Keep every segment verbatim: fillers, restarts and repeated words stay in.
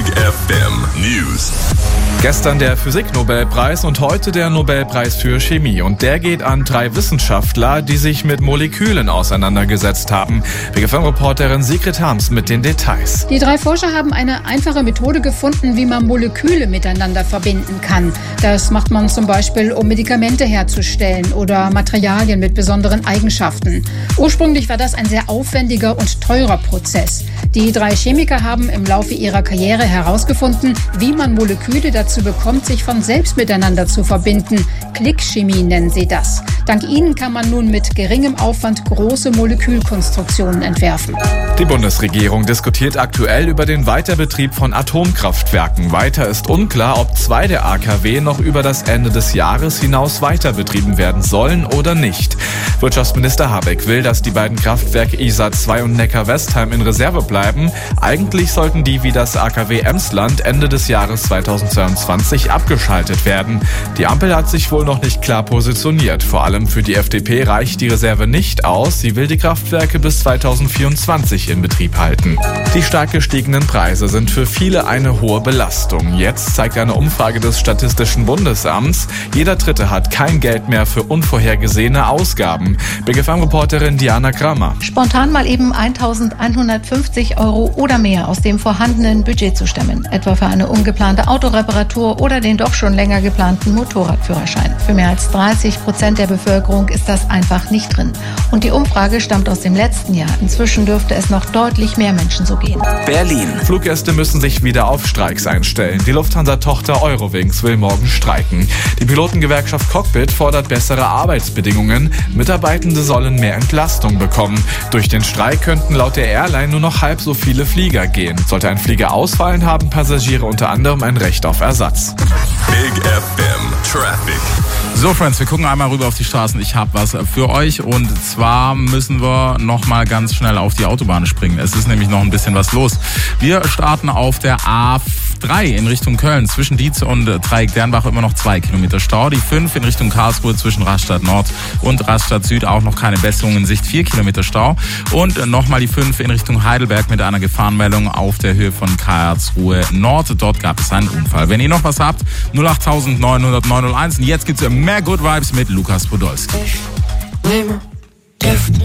Big F M News. Gestern der Physiknobelpreis und heute der Nobelpreis für Chemie. Und der geht an drei Wissenschaftler, die sich mit Molekülen auseinandergesetzt haben. Big F M-Reporterin Sigrid Harms mit den Details. Die drei Forscher haben eine einfache Methode gefunden, wie man Moleküle miteinander verbinden kann. Das macht man zum Beispiel, um Medikamente herzustellen oder Materialien mit besonderen Eigenschaften. Ursprünglich war das ein sehr aufwendiger und teurer Prozess. Die drei Chemiker haben im Laufe ihrer Karriere herausgefunden, wie man Moleküle dazu bekommt, sich von selbst miteinander zu verbinden. Klickchemie nennen sie das. Dank ihnen kann man nun mit geringem Aufwand große Molekülkonstruktionen entwerfen. Die Bundesregierung diskutiert aktuell über den Weiterbetrieb von Atomkraftwerken. Weiter ist unklar, ob zwei der A K W noch über das Ende des Jahres hinaus weiterbetrieben werden sollen oder nicht. Wirtschaftsminister Habeck will, dass die beiden Kraftwerke Isar zwei und Neckar-Westheim in Reserve bleiben. Eigentlich sollten die wie das A K W Emsland Ende des Jahres zweitausendzweiundzwanzig abgeschaltet werden. Die Ampel hat sich wohl noch nicht klar positioniert. Vor allem für die F D P reicht die Reserve nicht aus. Sie will die Kraftwerke bis zweitausendvierundzwanzig in Betrieb halten. Die stark gestiegenen Preise sind für viele eine hohe Belastung. Jetzt zeigt eine Umfrage des Statistischen Bundesamts, jeder Dritte hat kein Geld mehr für unvorhergesehene Ausgaben. Big F M-Reporterin Diana Kramer. Spontan mal eben eintausendeinhundertfünfzig Euro oder mehr aus dem vorhandenen Budget zu stemmen. Etwa für eine ungeplante Autoreparatur oder den doch schon länger geplanten Motorradführerschein. Für mehr als dreißig Prozent der Bevölkerung ist das einfach nicht drin. Und die Umfrage stammt aus dem letzten Jahr. Inzwischen dürfte es noch deutlich mehr Menschen so gehen. Berlin. Fluggäste müssen sich wieder auf Streiks einstellen. Die Lufthansa-Tochter Eurowings will morgen streiken. Die Pilotengewerkschaft Cockpit fordert bessere Arbeitsbedingungen. Mitarbeitende sollen mehr Entlastung bekommen. Durch den Streik könnten laut der Airline nur noch halb so viele Flieger gehen. Sollte ein Flieger ausfallen, haben Passagiere unter anderem ein Recht auf Ersatz. Big F M Traffic. So, Friends, wir gucken einmal rüber auf die Straßen. Ich habe was für euch und zwar müssen wir noch mal ganz schnell auf die Autobahn springen. Es ist nämlich noch ein bisschen was los. Wir starten auf der A drei in Richtung Köln. Zwischen Dietz und Dreieck-Dernbach immer noch zwei Kilometer Stau. Die fünf in Richtung Karlsruhe zwischen Rastatt Nord und Rastatt Süd auch noch keine Besserung in Sicht. vier Kilometer Stau. Und nochmal die fünf in Richtung Heidelberg mit einer Gefahrenmeldung auf der Höhe von Karlsruhe Nord. Dort gab es einen Unfall. Wenn ihr noch was habt, null acht neun null null neun null eins. Und jetzt gibt's mehr Good Vibes mit Lukas Podolski. Ich nehme Gift.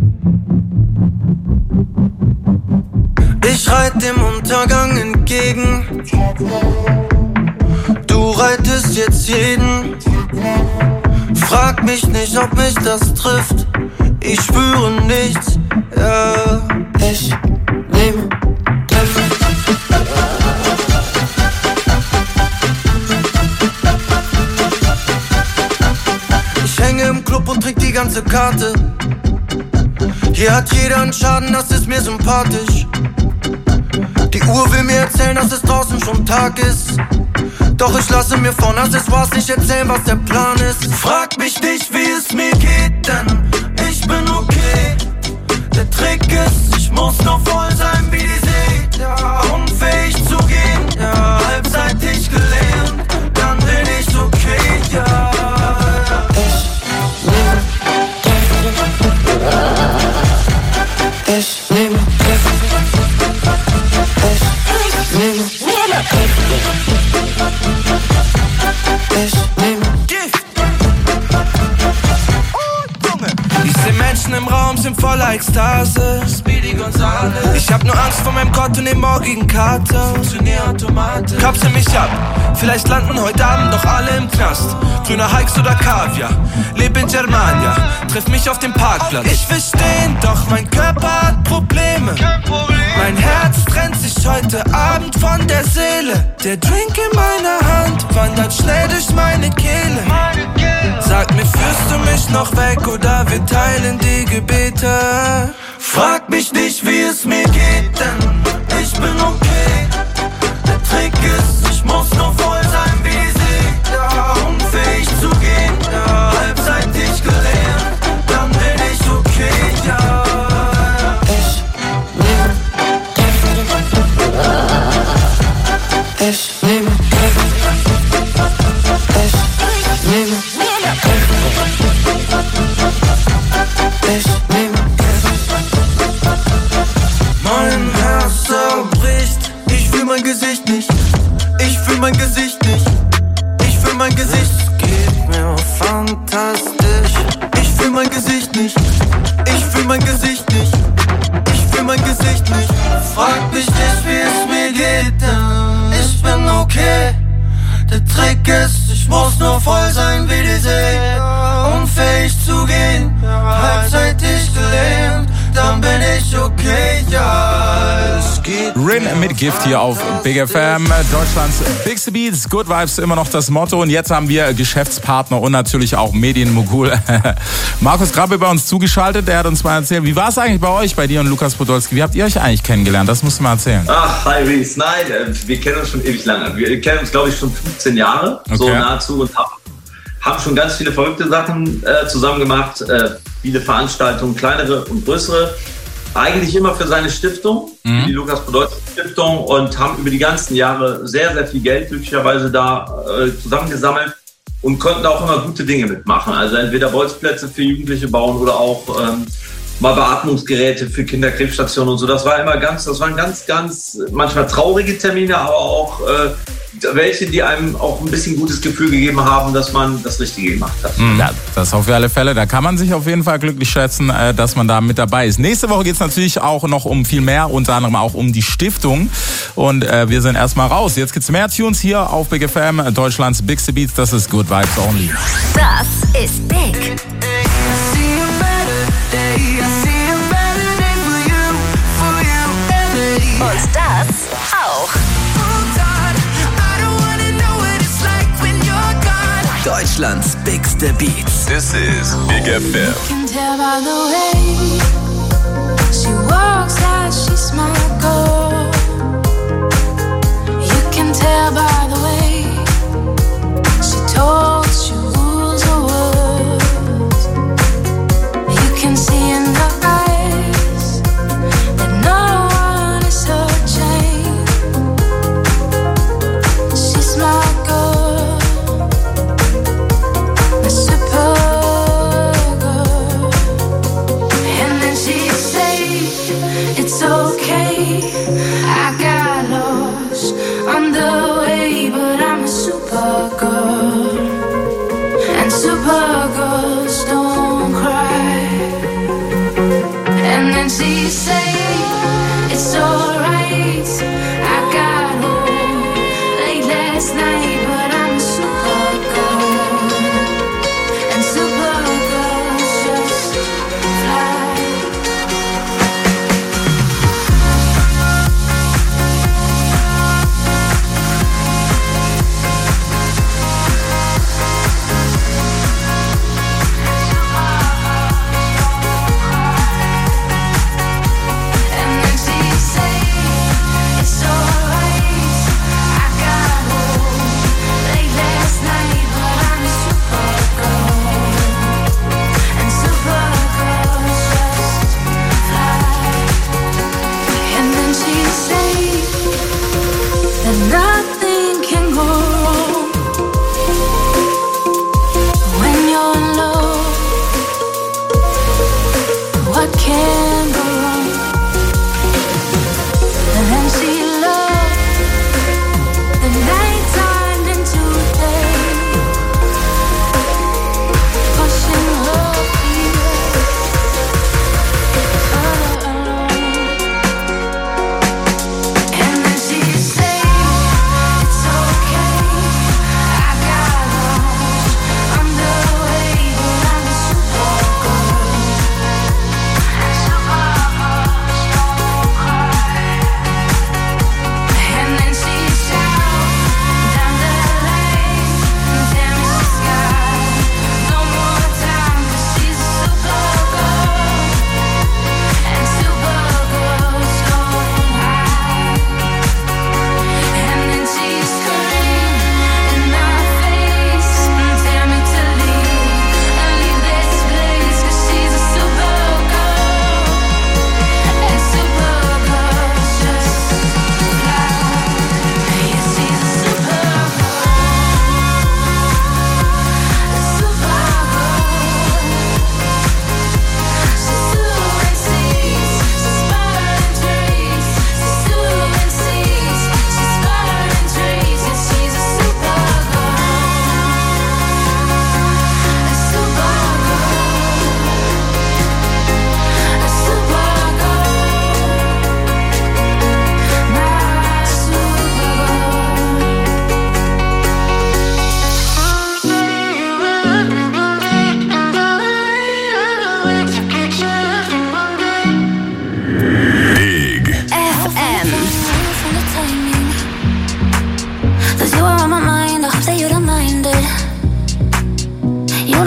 Ich reite dem Untergang entgegen. Du reitest jetzt jeden. Frag mich nicht, ob mich das trifft. Ich spüre nichts. Ja, ich nehme Gift. Ich hänge im Club und trink die ganze Karte. Hier hat jeder einen Schaden, das ist mir sympathisch. Die Uhr will mir erzählen, dass es draußen schon Tag ist. Doch ich lasse mir von Accessoires nicht erzählen, was der Plan ist. Frag mich nicht, wie es mir geht, denn ich bin okay. Der Trick ist, ich muss noch voll sein wie die See, ja, unfähig zu gehen, ja, halbseitig gelähmt, dann bin ich okay, ja. Ich nehme Gift. Ich nehme Ich nehme Gift. Oh, Junge. Ich seh Menschen im Raum, sind voller Ekstase. Speedy Gonzales. Ich hab nur Angst vor meinem Gott und dem morgigen Kater. Funktionier automatisch. Kapsel mich ab. Vielleicht landen heute Abend doch alle im Knast. Grüner Hikes oder Kaviar. Leb in Germania. Treff mich auf dem Parkplatz. Ich will stehen, doch mein Körper hat Probleme. Mein Herz trennt sich heute Abend von der Seele. Der Drink in meiner Hand wandert schnell durch meine Kehle. Sag mir, führst du mich noch weg oder wir teilen die Gebete? Frag mich nicht, wie es mir geht, denn ich bin okay. Der Trick ist, ich muss noch voll sein wie sie. Ja, unfähig zu gehen, ja, halbseitig gelähmt, dann bin ich okay, ja. Ich nehme Gift. Ich nehme Gift. Ich nehme Gift. Mein Herz zerbricht. Ich fühl mein Gesicht Gesicht nicht. Ich fühl mein Gesicht nicht. Ich fühl mein Gesicht. Es geht mir fantastisch. Ich fühl mein Gesicht nicht. Ich fühl mein Gesicht nicht. Ich fühl mein Gesicht nicht. Frag mich nicht, wie es mir geht, denn ich bin okay. Der Trick ist, ich muss nur voll sein wie die See. Unfähig zu gehen, halbseitig gelähmt, dann bin ich okay, ja, es geht. Rin mit Gift hier auf Big F M, Deutschlands Bigste Beats, Good Vibes immer noch das Motto. Und jetzt haben wir Geschäftspartner und natürlich auch Medienmogul Markus Krabbe bei uns zugeschaltet. Der hat uns mal erzählt, wie war es eigentlich bei euch, bei dir und Lukas Podolski? Wie habt ihr euch eigentlich kennengelernt? Das musst du mal erzählen. Ach, hi Reese. Nein, wir kennen uns schon ewig lange. Wir kennen uns, glaube ich, schon fünfzehn Jahre, okay. So nahezu, und haben, haben schon ganz viele verrückte Sachen äh, zusammen gemacht. Äh, viele Veranstaltungen, kleinere und größere. Eigentlich immer für seine Stiftung, mhm. für die Lukas Podolski Stiftung, und haben über die ganzen Jahre sehr, sehr viel Geld glücklicherweise da äh, zusammengesammelt und konnten auch immer gute Dinge mitmachen. Also entweder Bolzplätze für Jugendliche bauen oder auch ähm, mal Beatmungsgeräte für Kinderkrebsstationen und so. Das war immer ganz, das waren ganz, ganz manchmal traurige Termine, aber auch äh, welche, die einem auch ein bisschen gutes Gefühl gegeben haben, dass man das Richtige gemacht hat. Ja, das auf alle Fälle. Da kann man sich auf jeden Fall glücklich schätzen, dass man da mit dabei ist. Nächste Woche geht es natürlich auch noch um viel mehr, unter anderem auch um die Stiftung. Und äh, wir sind erstmal raus. Jetzt gibt's mehr Tunes hier auf Big F M, Deutschlands Bigste Beats. Das ist Good Vibes Only. Das ist Big. Und das auch. Deutschlands Bigste Beats. This is Big F M. You can tell by the way she walks like she's my girl. You can tell by the way she talks, she rules her words. You can see in her eyes that no one is her chain. She's my girl. It's okay, I got lost on the way, but I'm a super girl, and super girls don't cry. And then she say, it's alright, I got home late last night, but I'm a super girl, and super girls just fly. Nothing can go wrong when you're in love. What can go wrong? And then she loved the night turned into a day, pushing her fear further along. And then she said,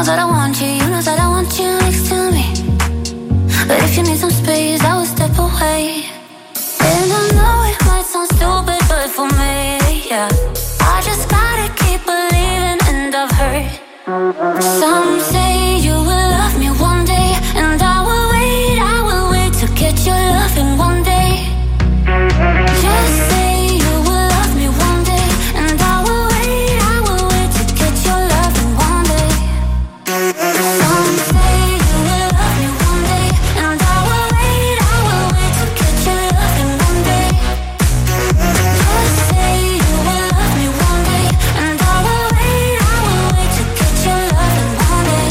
know that I want you, you know that I want you next to me. But if you need some space, I will step away. And I know it might sound stupid, but for me, yeah, I just gotta keep believing, and I've heard some say you will love me one day, and I will wait, I will wait to get your loving one day. Just say you will love me one day, and I will wait, I will wait to get your loving one day. Some say you will love me one day, and I will wait, I will wait to get your loving one day. Just say you will love me one day, and I will wait, I will wait to get your loving one day.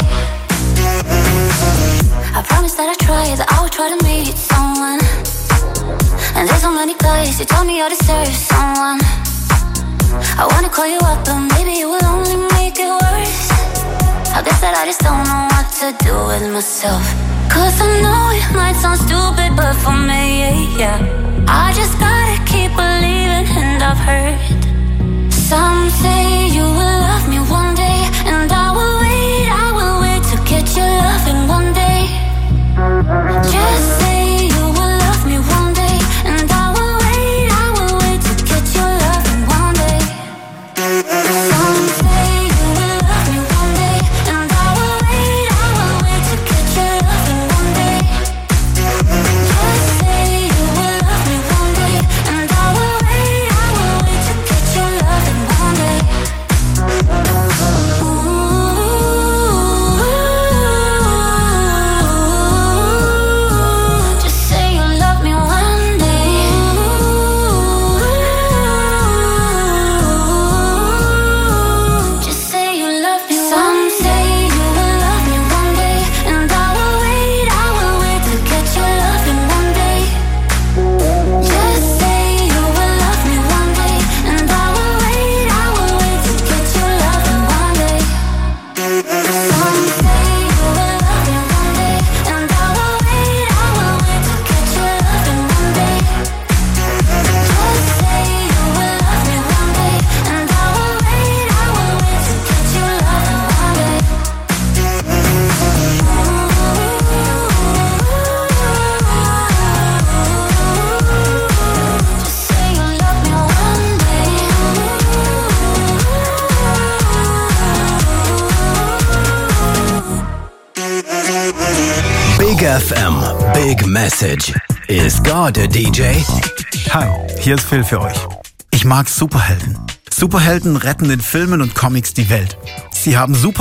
I promise that I try, that I will try to meet someone. And there's so many guys who tell me I deserve someone. I wanna call you up, but maybe it will only make it worse. I guess that I just don't know what to do with myself. Cause I know it might sound stupid, but for me, yeah, I just gotta keep believing, and I've heard some say you will love me one day, and I will wait, I will wait to get your loving one day. Just say you will love me one day, and I will wait, I will wait to get your loving one day. Some say you will love me one day, and I will wait, I will wait to get your loving one day. Just say you will love me one day, and I will wait, I will wait to get your loving one day. Just say you love me one day. Just say you love me. Some say you will love me one day, and I will wait, I will wait to get your loving one day. Just say you will love me one day, and I will wait, I will wait to get your loving one day. Some say you will love me one day, and I will wait, I will wait to get your loving one day. Just say you will love me one day, and I will wait, I will wait to get your loving one day. Just say you love me one day. Big F M, Big Message. Ist God a D J? Hi, hier ist Phil für euch. Ich mag Superhelden. Superhelden retten in Filmen und Comics die Welt. Sie haben super